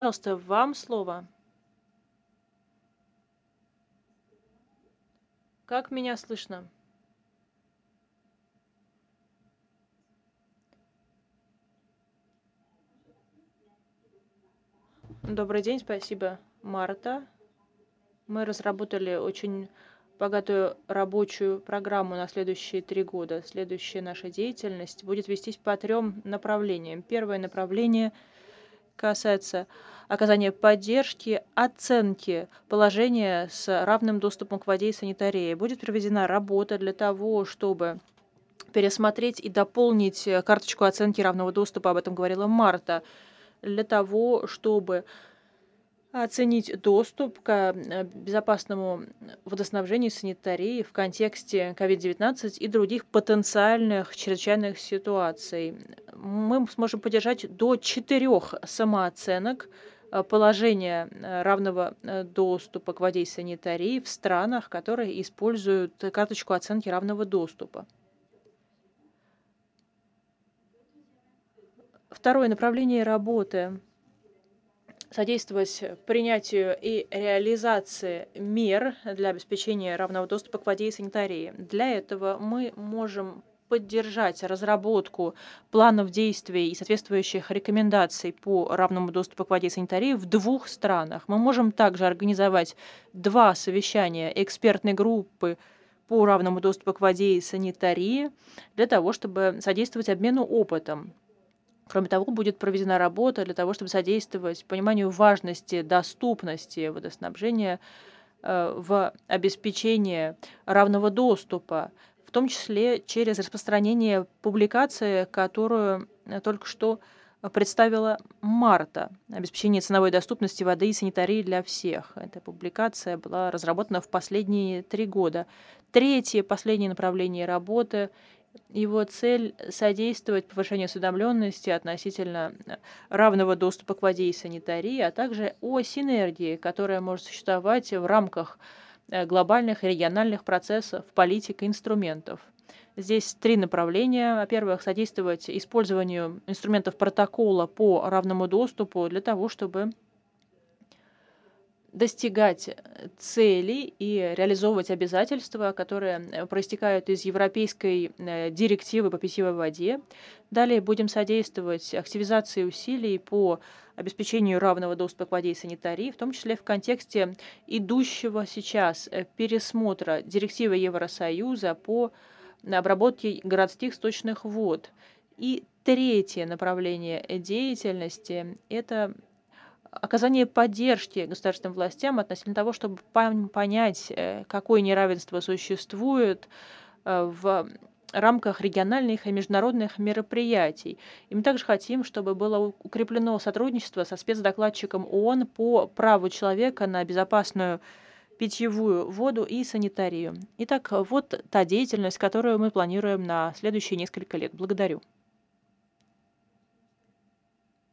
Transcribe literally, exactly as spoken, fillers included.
Пожалуйста, вам слово. Как меня слышно? Добрый день, спасибо, Марта. Мы разработали очень богатую рабочую программу на следующие три года. Следующая наша деятельность будет вестись по трем направлениям. Первое направление касается оказания поддержки, оценки положения с равным доступом к воде и санитарии. Будет проведена работа для того, чтобы пересмотреть и дополнить э, карточку оценки равного доступа, об этом говорила Марта, для того, чтобы оценить доступ к э, безопасному водоснабжению и санитарии в контексте ковид девятнадцать и других потенциальных чрезвычайных ситуаций. Мы сможем поддержать до четырех самооценок э, положения э, равного э, доступа к воде и санитарии в странах, которые используют карточку оценки равного доступа. Второе направление работы — содействовать принятию и реализации мер для обеспечения равного доступа к воде и санитарии. Для этого мы можем поддержать разработку планов действий и соответствующих рекомендаций по равному доступу к воде и санитарии в двух странах. Мы можем также организовать два совещания экспертной группы по равному доступу к воде и санитарии для того, чтобы содействовать обмену опытом. Кроме того, будет проведена работа для того, чтобы содействовать пониманию важности доступности водоснабжения э, в обеспечении равного доступа, в том числе через распространение публикации, которую э, только что э, представила Марта. Обеспечение ценовой доступности воды и санитарии для всех. Эта публикация была разработана в последние три года. Третье, последнее направление работы — его цель — содействовать повышению осведомленности относительно э, равного доступа к воде и санитарии, а также о синергии, которая может существовать в рамках э, глобальных и региональных процессов, политик и инструментов. Здесь три направления. Во-первых, содействовать использованию инструментов протокола по равному доступу для того, чтобы достигать э, целей и реализовывать обязательства, которые э, проистекают из Европейской э, директивы по питьевой воде. Далее будем содействовать активизации усилий по обеспечению равного доступа к воде и санитарии, в том числе в контексте идущего сейчас э, пересмотра директивы Евросоюза по обработке городских сточных вод. И третье направление э, деятельности — это оказание поддержки государственным властям относительно того, чтобы пон- понять, э, какое неравенство существует э, в рамках региональных и международных мероприятий. И мы также хотим, чтобы было у- укреплено сотрудничество со спецдокладчиком ООН по праву человека на безопасную питьевую воду и санитарию. Итак, вот та деятельность, которую мы планируем на следующие несколько лет. Благодарю.